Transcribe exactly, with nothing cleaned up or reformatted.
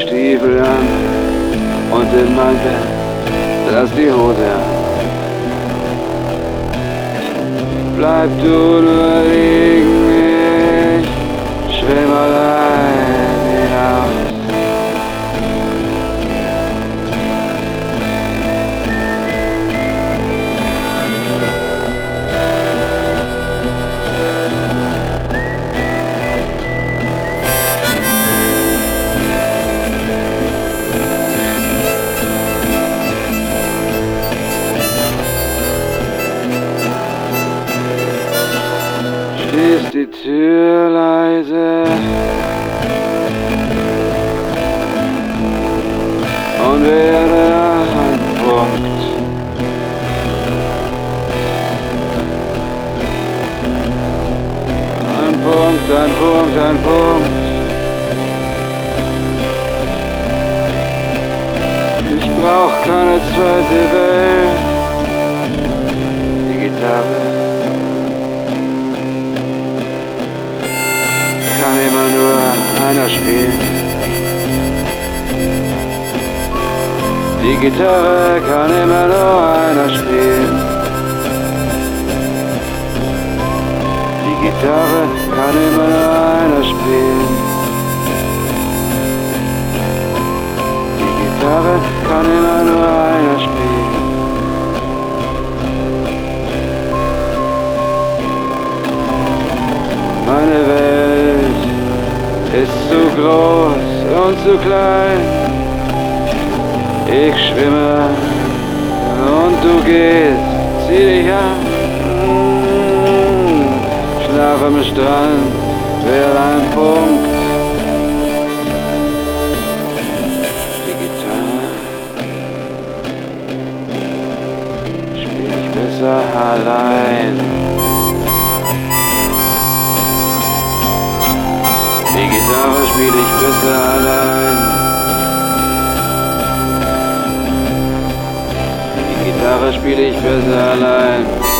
Stiefel an und den Mantel, lass die Hose an. Bleib du nur liegen, ich schwimm allein hinaus. Schließ die Tür leise und werde ein Punkt. Ein Punkt, ein Punkt, ein Punkt. Ich brauch keine zweite Welt. Die Gitarre kann immer nur einer spielen. Die Gitarre kann immer nur einer spielen. Die Gitarre kann immer nur einer spielen. Die Gitarre kann immer nur einer spielen. Meine Welt ist zu groß und zu klein. Ich schwimme und du gehst, zieh dich an. Schlaf am Strand, wär ein Punkt. Die Gitarre spiel ich besser allein. Die Gitarre spiel ich besser allein. Die Gitarre spiel ich besser allein.